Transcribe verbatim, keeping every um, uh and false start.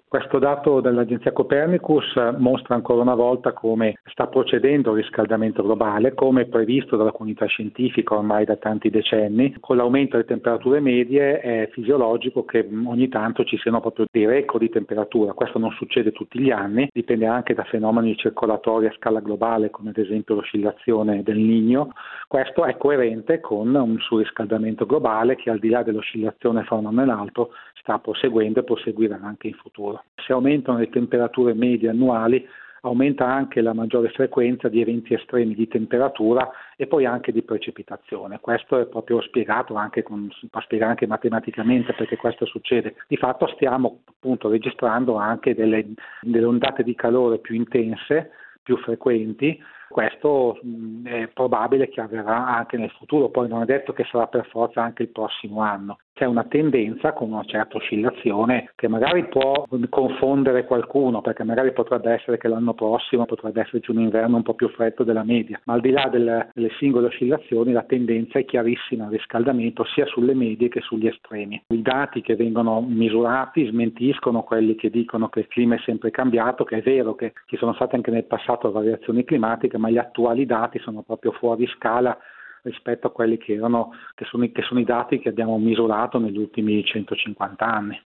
Questo dato dell'agenzia Copernicus mostra ancora una volta come sta procedendo il riscaldamento globale, come previsto dalla comunità scientifica ormai da tanti decenni. Con l'aumento delle temperature medie è fisiologico che ogni tanto ci siano proprio dei record di temperatura. Questo non succede tutti gli anni, dipende anche da fenomeni circolatori a scala globale, come ad esempio l'oscillazione del Niño. Questo è coerente con un surriscaldamento globale che, al di là dell'oscillazione fra un anno e l'altro, sta proseguendo e proseguirà anche in futuro. Se aumentano le temperature medie annuali, aumenta anche la maggiore frequenza di eventi estremi di temperatura e poi anche di precipitazione. Questo è proprio spiegato anche, con, si può spiegare anche matematicamente perché questo succede. Di fatto stiamo appunto registrando anche delle, delle ondate di calore più intense, più frequenti. Questo mh, è probabile che avverrà anche nel futuro, poi non è detto che sarà per forza anche il prossimo anno. C'è una tendenza con una certa oscillazione che magari può confondere qualcuno, perché magari potrebbe essere che l'anno prossimo potrebbe esserci un inverno un po' più freddo della media, ma al di là delle, delle singole oscillazioni la tendenza è chiarissima al riscaldamento sia sulle medie che sugli estremi. I dati che vengono misurati smentiscono quelli che dicono che il clima è sempre cambiato, che è vero che ci sono state anche nel passato variazioni climatiche, ma gli attuali dati sono proprio fuori scala rispetto a quelli che erano che sono, che sono i dati che abbiamo misurato negli ultimi centocinquanta anni.